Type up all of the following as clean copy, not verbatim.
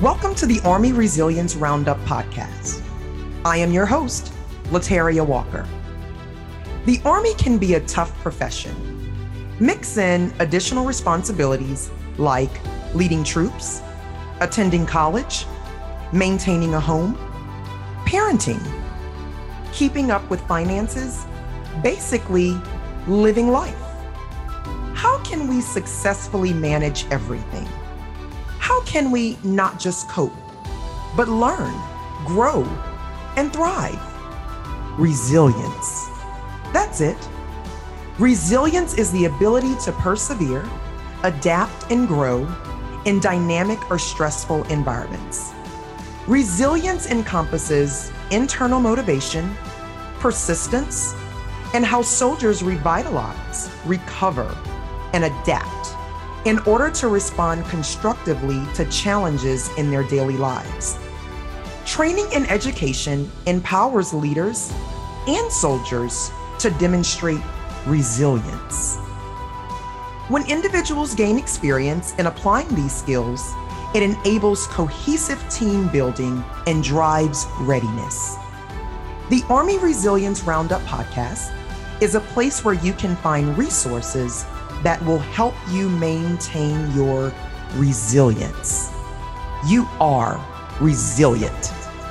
Welcome to the Army Resilience Roundup podcast. I am your host, Lataria Walker. The Army can be a tough profession. Mix in additional responsibilities like leading troops, attending college, maintaining a home, parenting, keeping up with finances, basically living life. How can we successfully manage everything? How can we not just cope, but learn, grow, and thrive? Resilience. That's it. Resilience is the ability to persevere, adapt, and grow in dynamic or stressful environments. Resilience encompasses internal motivation, persistence, and how soldiers revitalize, recover, and adapt in order to respond constructively to challenges in their daily lives. Training and education empowers leaders and soldiers to demonstrate resilience. When individuals gain experience in applying these skills, it enables cohesive team building and drives readiness. The Army Resilience Roundup podcast is a place where you can find resources that will help you maintain your resilience. You are resilient.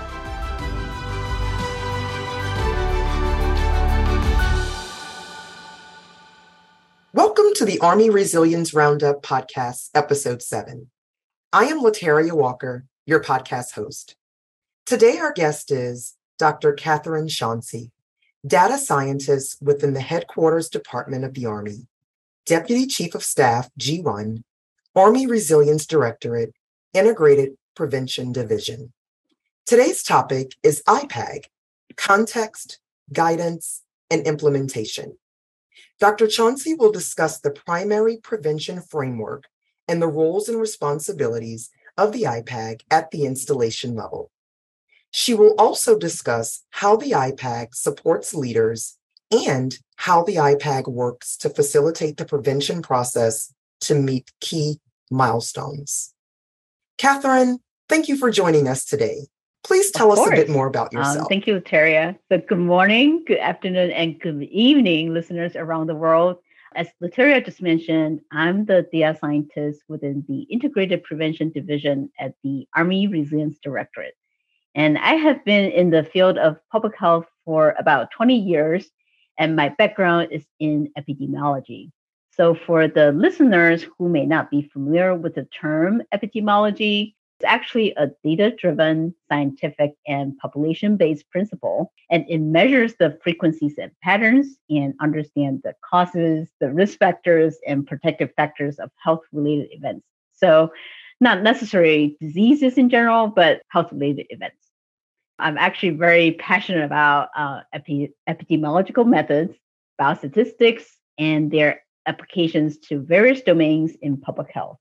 Welcome to the Army Resilience Roundup podcast, episode 7. I am Lataria Walker, your podcast host. Today, our guest is Dr. Catherine Chauncey, data scientist within the Headquarters Department of the Army, Deputy Chief of Staff, G1, Army Resilience Directorate, Integrated Prevention Division. Today's topic is IPAG, Context, Guidance, and Implementation. Dr. Chauncey will discuss the primary prevention framework and the roles and responsibilities of the IPAG at the installation level. She will also discuss how the IPAG supports leaders and how the IPAG works to facilitate the prevention process to meet key milestones. Catherine, thank you for joining us today. Please tell us a bit more about yourself. Thank you, Lataria. So good morning, good afternoon, and good evening, listeners around the world. As Lataria just mentioned, I'm the data scientist within the Integrated Prevention Division at the Army Resilience Directorate. And I have been in the field of public health for about 20 years, and my background is in epidemiology. So for the listeners who may not be familiar with the term epidemiology, it's actually a data-driven, scientific, and population-based principle, and it measures the frequencies and patterns and understands the causes, the risk factors, and protective factors of health-related events. So not necessarily diseases in general, but health-related events. I'm actually very passionate about epidemiological methods, biostatistics, and their applications to various domains in public health.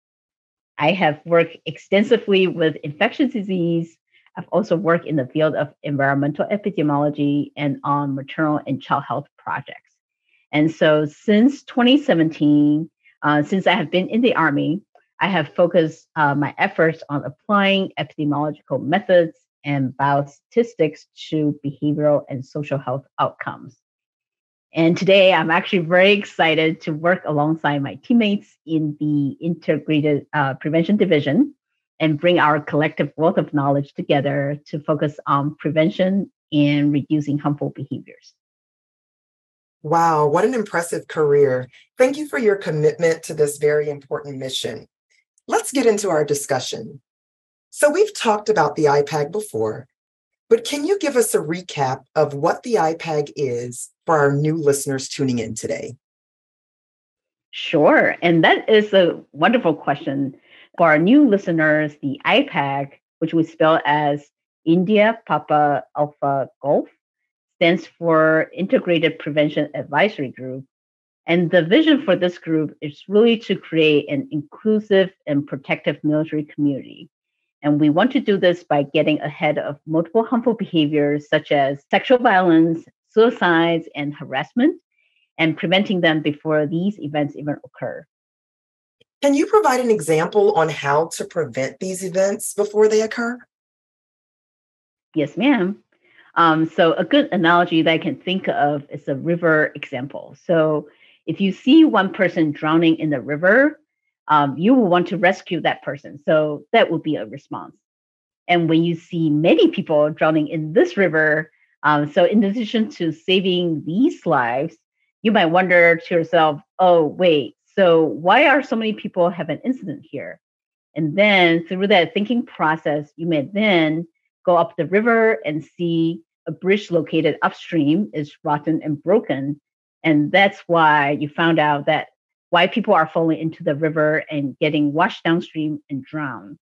I have worked extensively with infectious disease. I've also worked in the field of environmental epidemiology and on maternal and child health projects. And so since 2017, since I have been in the Army, I have focused my efforts on applying epidemiological methods and biostatistics to behavioral and social health outcomes. And today, I'm actually very excited to work alongside my teammates in the Integrated Prevention Division and bring our collective wealth of knowledge together to focus on prevention and reducing harmful behaviors. Wow, what an impressive career. Thank you for your commitment to this very important mission. Let's get into our discussion. So we've talked about the IPAG before, but can you give us a recap of what the IPAG is for our new listeners tuning in today? Sure, and that is a wonderful question. For our new listeners, the IPAG, which we spell as India Papa Alpha Golf, stands for Integrated Prevention Advisory Group. And the vision for this group is really to create an inclusive and protective military community. And we want to do this by getting ahead of multiple harmful behaviors such as sexual violence, suicides, and harassment, and preventing them before these events even occur. Can you provide an example on how to prevent these events before they occur? Yes, ma'am. So a good analogy that I can think of is a river example. So if you see one person drowning in the river, you will want to rescue that person. So that would be a response. And when you see many people drowning in this river, so in addition to saving these lives, you might wonder to yourself, oh, wait, so why are so many people have an incident here? And then through that thinking process, you may then go up the river and see a bridge located upstream is rotten and broken. And that's why you found out that why people are falling into the river and getting washed downstream and drowned.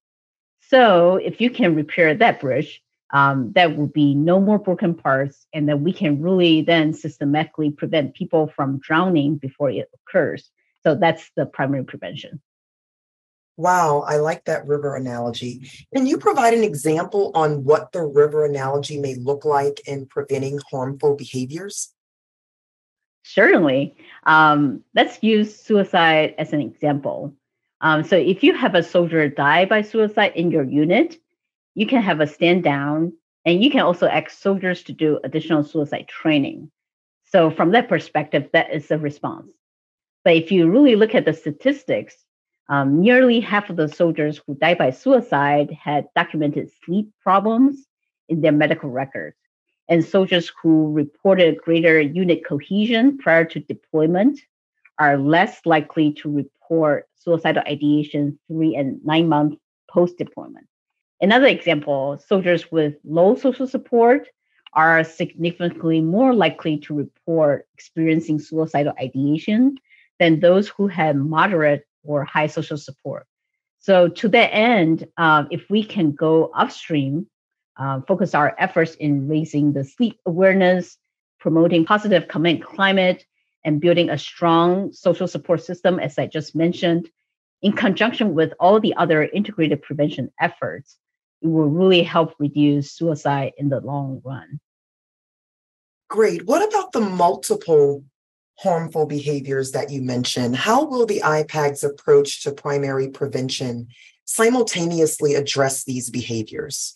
So if you can repair that bridge, that will be no more broken parts, and then we can really then systematically prevent people from drowning before it occurs. So that's the primary prevention. Wow, I like that river analogy. Can you provide an example on what the river analogy may look like in preventing harmful behaviors? Certainly. Let's use suicide as an example. So if you have a soldier die by suicide in your unit, you can have a stand down, and you can also ask soldiers to do additional suicide training. So from that perspective, that is a response. But if you really look at the statistics, nearly half of the soldiers who died by suicide had documented sleep problems in their medical records. And soldiers who reported greater unit cohesion prior to deployment are less likely to report suicidal ideation 3 and 9 months post deployment. Another example, soldiers with low social support are significantly more likely to report experiencing suicidal ideation than those who had moderate or high social support. So, to that end, if we can go upstream, focus our efforts in raising the sleep awareness, promoting positive command climate, and building a strong social support system, as I just mentioned, in conjunction with all the other integrated prevention efforts, it will really help reduce suicide in the long run. Great. What about the multiple harmful behaviors that you mentioned? How will the IPAG's approach to primary prevention simultaneously address these behaviors?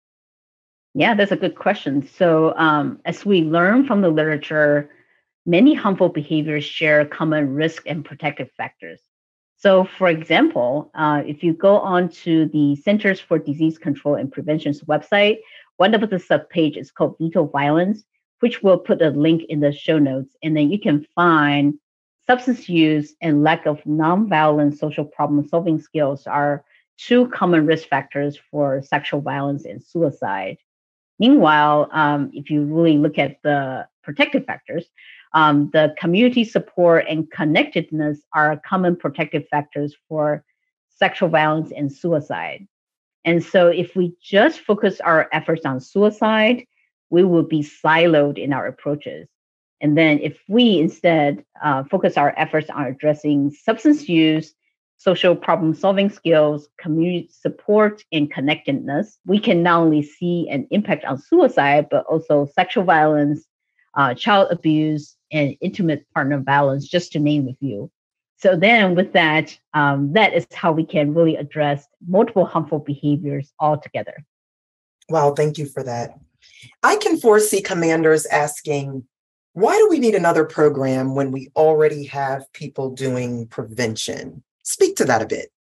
Yeah, that's a good question. So, as we learn from the literature, many harmful behaviors share common risk and protective factors. So, for example, if you go on to the Centers for Disease Control and Prevention's website, one of the subpage is called Veto Violence, which we'll put a link in the show notes. And then you can find substance use and lack of nonviolent social problem solving skills are two common risk factors for sexual violence and suicide. Meanwhile, if you really look at the protective factors, the community support and connectedness are common protective factors for sexual violence and suicide. And so, if we just focus our efforts on suicide, we will be siloed in our approaches. And then, if we instead focus our efforts on addressing substance use, social problem solving skills, community support, and connectedness, we can not only see an impact on suicide, but also sexual violence, child abuse, and intimate partner violence, just to name a few. So then with that, that is how we can really address multiple harmful behaviors altogether. Wow, thank you for that. I can foresee commanders asking, why do we need another program when we already have people doing prevention? Speak to that a bit.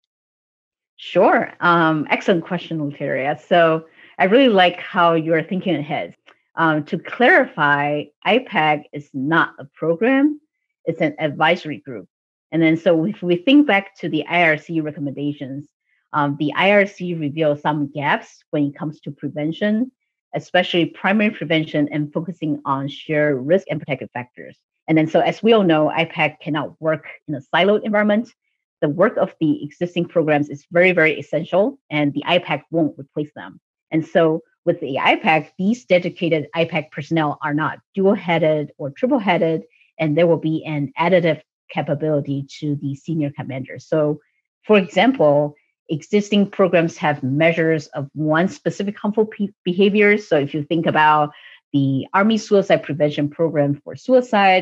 Sure. Excellent question, Luteria. So I really like how you're thinking ahead. To clarify, IPAG is not a program, it's an advisory group. And then, so if we think back to the IRC recommendations, the IRC reveals some gaps when it comes to prevention, especially primary prevention and focusing on shared risk and protective factors. And then, so as we all know, IPAG cannot work in a siloed environment. The work of the existing programs is very, very essential, and the IPAG won't replace them. And so with the IPAG, these dedicated IPAG personnel are not dual-headed or triple-headed, and there will be an additive capability to the senior commanders. So, for example, existing programs have measures of one specific harmful behavior. So if you think about the Army Suicide Prevention Program for suicide,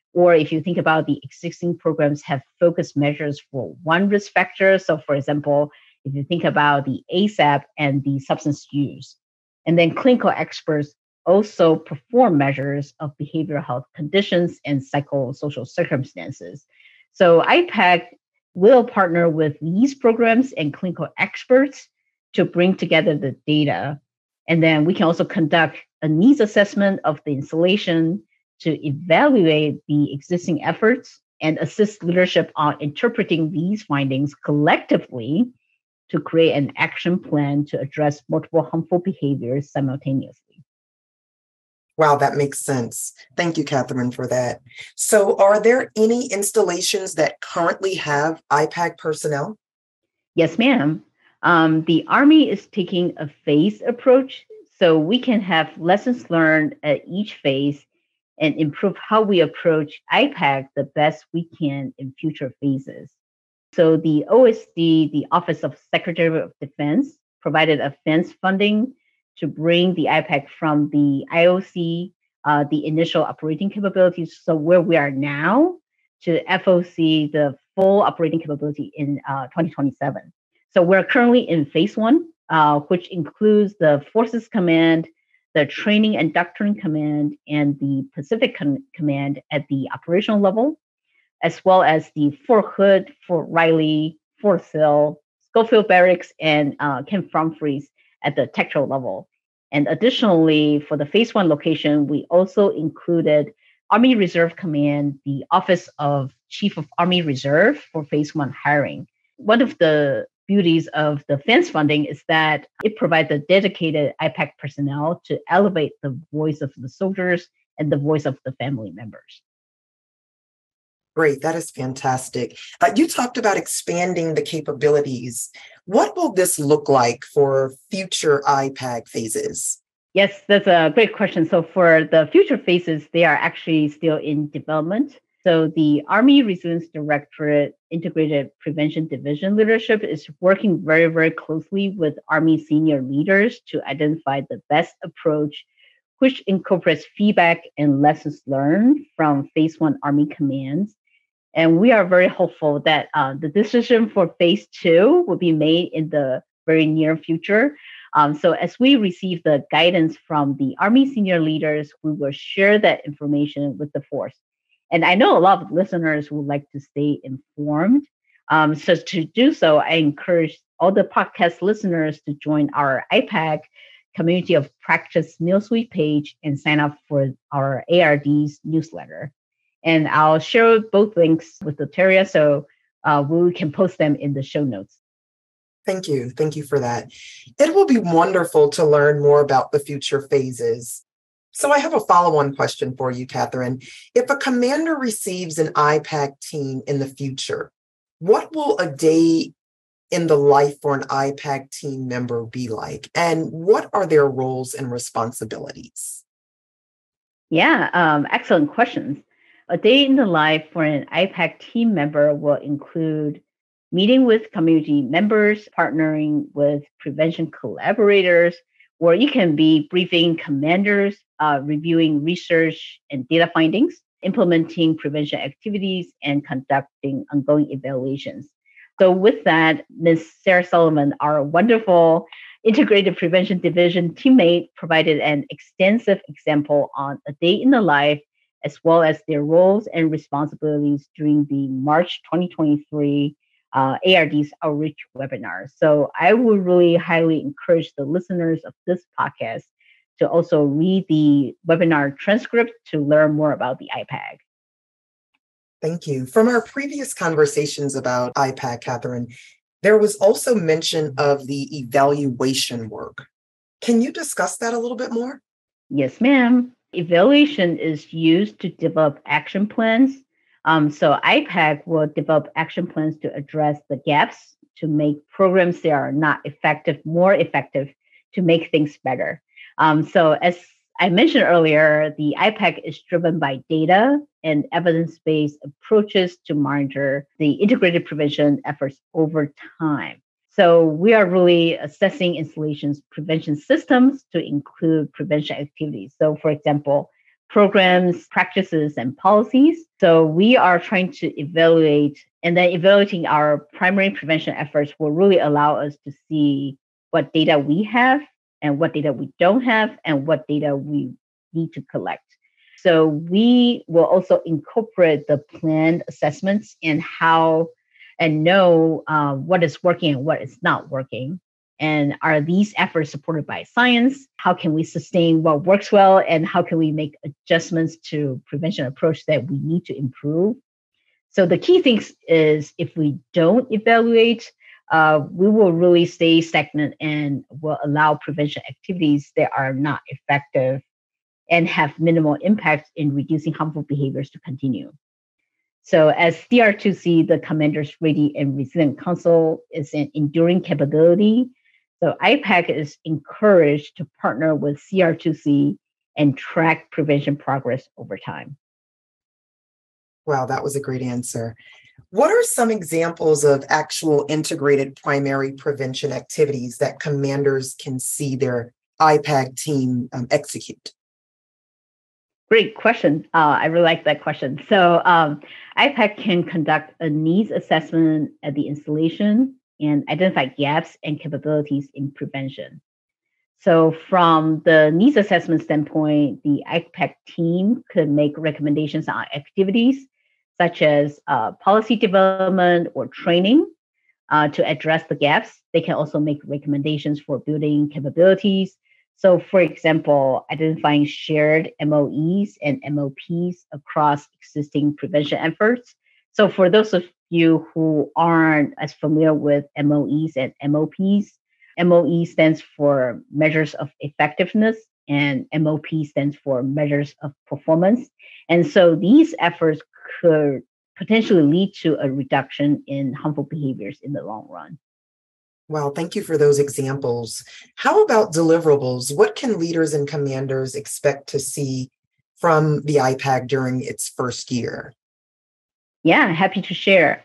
Or if you think about the existing programs have focused measures for one risk factor. So for example, if you think about the ASAP and the substance use, and then clinical experts also perform measures of behavioral health conditions and psychosocial circumstances. So IPAC will partner with these programs and clinical experts to bring together the data. And then we can also conduct a needs assessment of the installation to evaluate the existing efforts and assist leadership on interpreting these findings collectively to create an action plan to address multiple harmful behaviors simultaneously. Wow, that makes sense. Thank you, Catherine, for that. So are there any installations that currently have IPAC personnel? Yes, ma'am. The Army is taking a phase approach, so we can have lessons learned at each phase and improve how we approach IPAC the best we can in future phases. So the OSD, the Office of Secretary of Defense, provided a fence funding to bring the IPAC from the IOC, the initial operating capabilities, so where we are now, to FOC, the full operating capability in 2027. So we're currently in phase one, which includes the Forces Command, the Training and Doctrine Command, and the Pacific Command at the operational level, as well as the Fort Hood, Fort Riley, Fort Sill, Schofield Barracks, and Camp Humphreys at the tactical level. And additionally, for the phase one location, we also included Army Reserve Command, the Office of Chief of Army Reserve for phase one hiring. One of the beauties of the fence funding is that it provides a dedicated IPAC personnel to elevate the voice of the soldiers and the voice of the family members. Great, that is fantastic. You talked about expanding the capabilities. What will this look like for future IPAC phases? Yes, that's a great question. So for the future phases, they are actually still in development. So the Army Resilience Directorate Integrated Prevention Division leadership is working very, very closely with Army senior leaders to identify the best approach, which incorporates feedback and lessons learned from phase one Army commands. And we are very hopeful that the decision for phase two will be made in the very near future. So as we receive the guidance from the Army senior leaders, we will share that information with the force. And I know a lot of listeners would like to stay informed. So to do so, I encourage all the podcast listeners to join our IPAC Community of Practice Newsweek page and sign up for our ARD's newsletter. And I'll share both links with Lateria so we can post them in the show notes. Thank you. Thank you for that. It will be wonderful to learn more about the future phases. So I have a follow-on question for you, Catherine. If a commander receives an IPAC team in the future, what will a day in the life for an IPAC team member be like? And what are their roles and responsibilities? Yeah, excellent questions. A day in the life for an IPAC team member will include meeting with community members, partnering with prevention collaborators, or you can be briefing commanders, reviewing research and data findings, implementing prevention activities, and conducting ongoing evaluations. So with that, Ms. Sarah Sullivan, our wonderful Integrated Prevention Division teammate, provided an extensive example on a day in the life, as well as their roles and responsibilities during the March 2023 ARD's outreach webinar. So I would really highly encourage the listeners of this podcast to also read the webinar transcript to learn more about the IPAC. Thank you. From our previous conversations about IPAC, Catherine, there was also mention of the evaluation work. Can you discuss that a little bit more? Yes, ma'am. Evaluation is used to develop action plans. So IPAC will develop action plans to address the gaps, to make programs that are not effective more effective, to make things better. So as I mentioned earlier, the IPAC is driven by data and evidence-based approaches to monitor the integrated prevention efforts over time. So we are really assessing installations prevention systems to include prevention activities. So for example, programs, practices, and policies. So we are trying to evaluate, and then evaluating our primary prevention efforts will really allow us to see what data we have and what data we don't have and what data we need to collect. So we will also incorporate the planned assessments and know what is working and what is not working. And are these efforts supported by science? How can we sustain what works well? And how can we make adjustments to prevention approach that we need to improve? So the key thing is if we don't evaluate, we will really stay stagnant and will allow prevention activities that are not effective and have minimal impact in reducing harmful behaviors to continue. So as CR2C, the Commander's Ready and Resilient Council is an enduring capability. So IPAC is encouraged to partner with CR2C and track prevention progress over time. Wow, that was a great answer. What are some examples of actual integrated primary prevention activities that commanders can see their IPAC team execute? Great question. I really like that question. So IPAC can conduct a needs assessment at the installation and identify gaps and capabilities in prevention. So from the needs assessment standpoint, the IPAC team could make recommendations on activities such as policy development or training to address the gaps. They can also make recommendations for building capabilities. So, for example, identifying shared MOEs and MOPs across existing prevention efforts. So, for those of you who aren't as familiar with MOEs and MOPs, MOE stands for measures of effectiveness and MOP stands for measures of performance. And so these efforts could potentially lead to a reduction in harmful behaviors in the long run. Well, thank you for those examples. How about deliverables? What can leaders and commanders expect to see from the IPAC during its first year? Yeah, happy to share.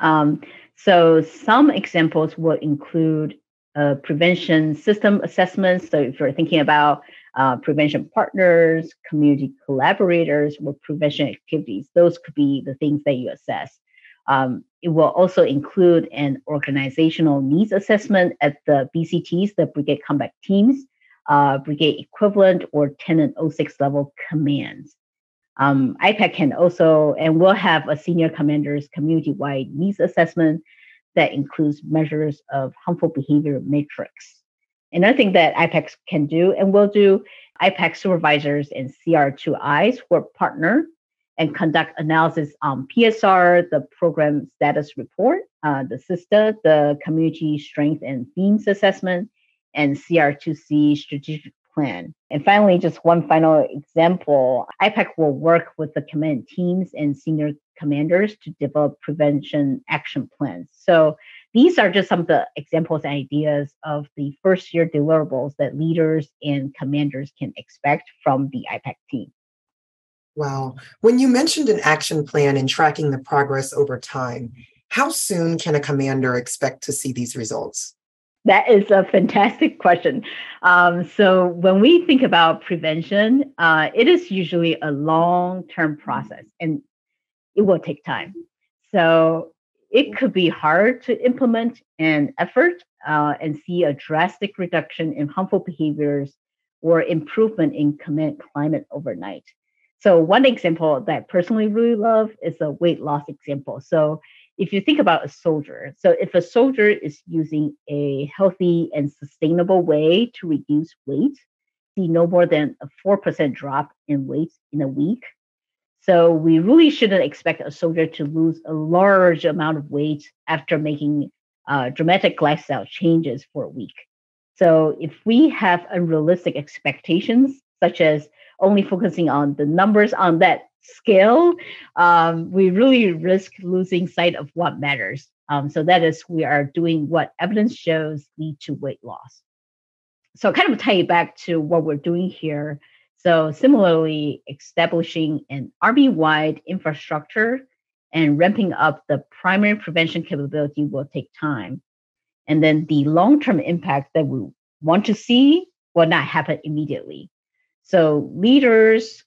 So some examples will include prevention system assessments. So if you're thinking about prevention partners, community collaborators, or prevention activities, those could be the things that you assess. It will also include an organizational needs assessment at the BCTs, the Brigade Combat Teams, brigade equivalent, or Tenant 06 level commands. IPAC can also, and will have a senior commander's community-wide needs assessment that includes measures of harmful behavior matrix. Another thing that IPAC can do and will do, IPAC supervisors and CR2Is will partner and conduct analysis on PSR, the program status report, the SISTA, the community strength and themes assessment, and CR2C strategic plan. And finally, just one final example, IPAC will work with the command teams and senior commanders to develop prevention action plans. So these are just some of the examples and ideas of the first year deliverables that leaders and commanders can expect from the IPAC team. Wow. When you mentioned an action plan and tracking the progress over time, how soon can a commander expect to see these results? That is a fantastic question. So when we think about prevention, it is usually a long-term process and it will take time. So it could be hard to implement an effort and see a drastic reduction in harmful behaviors or improvement in command climate overnight. So one example that I personally really love is a weight loss example. So if you think about a soldier, so if a soldier is using a healthy and sustainable way to reduce weight, see no more than a 4% drop in weight in a week. So we really shouldn't expect a soldier to lose a large amount of weight after making dramatic lifestyle changes for a week. So if we have unrealistic expectations, such as only focusing on the numbers on that scale, we really risk losing sight of what matters. So that is, we are doing what evidence shows lead to weight loss. So kind of tie it back to what we're doing here. So similarly, establishing an Army-wide infrastructure and ramping up the primary prevention capability will take time. And then the long-term impact that we want to see will not happen immediately. So leaders,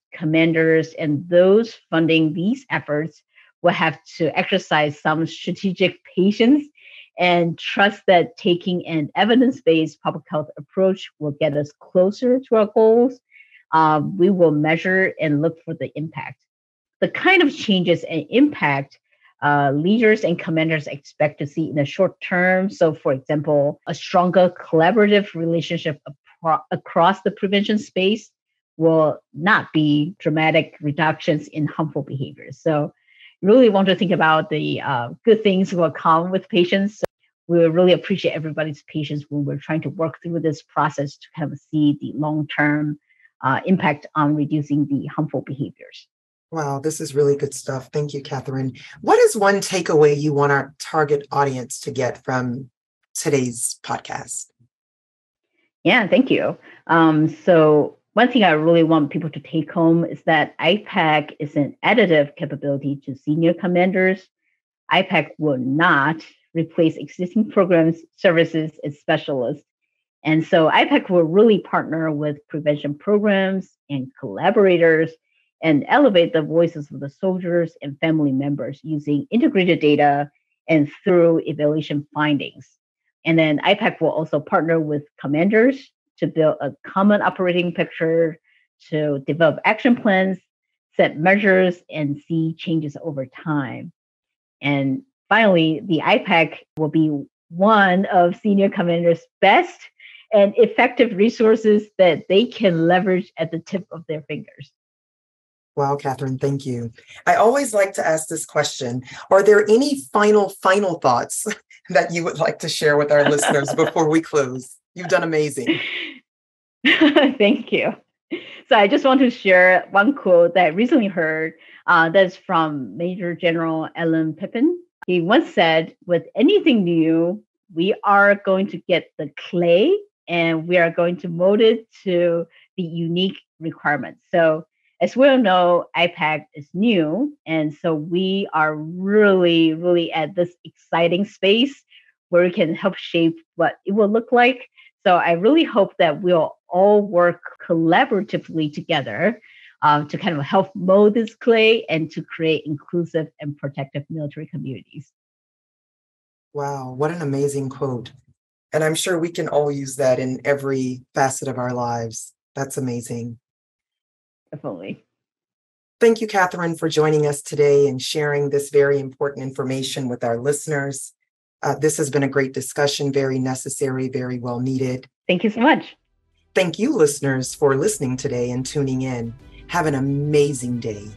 commanders, and those funding these efforts will have to exercise some strategic patience and trust that taking an evidence-based public health approach will get us closer to our goals. We will measure and look for the impact. The kind of changes and impact leaders and commanders expect to see in the short term. So, for example, a stronger collaborative relationship across the prevention space will not be dramatic reductions in harmful behaviors. So, really want to think about the good things will come with patients. So we really appreciate everybody's patience when we're trying to work through this process to kind of see the long-term impact on reducing the harmful behaviors. Wow, this is really good stuff. Thank you, Catherine. What is one takeaway you want our target audience to get from today's podcast? Yeah, thank you. So one thing I really want people to take home is that IPAC is an additive capability to senior commanders. IPAC will not replace existing programs, services, and specialists. And so IPAC will really partner with prevention programs and collaborators and elevate the voices of the soldiers and family members using integrated data and thorough evaluation findings. And then IPAC will also partner with commanders to build a common operating picture, to develop action plans, set measures, and see changes over time. And finally, the IPAC will be one of senior commanders' best and effective resources that they can leverage at the tip of their fingers. Wow, Catherine, thank you. I always like to ask this question. Are there any final thoughts that you would like to share with our listeners before we close? You've done amazing. Thank you. So I just want to share one quote that I recently heard that's from Major General Alan Pippin. He once said, with anything new, we are going to get the clay and we are going to mold it to the unique requirements. So as we all know, IPAC is new. And so we are really, really at this exciting space where we can help shape what it will look like. So I really hope that we'll all work collaboratively together to kind of help mold this clay and to create inclusive and protective military communities. Wow, what an amazing quote. And I'm sure we can all use that in every facet of our lives. That's amazing. Definitely. Thank you, Catherine, for joining us today and sharing this very important information with our listeners. This has been a great discussion, very necessary, very well needed. Thank you so much. Thank you, listeners, for listening today and tuning in. Have an amazing day.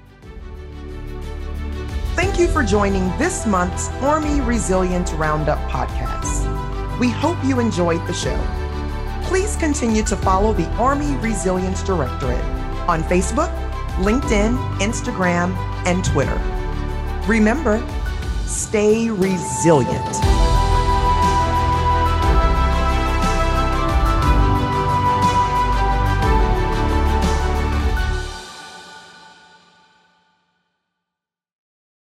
Thank you for joining this month's Army Resilient Roundup podcast. We hope you enjoyed the show. Please continue to follow the Army Resilience Directorate on Facebook, LinkedIn, Instagram, and Twitter. Remember, stay resilient.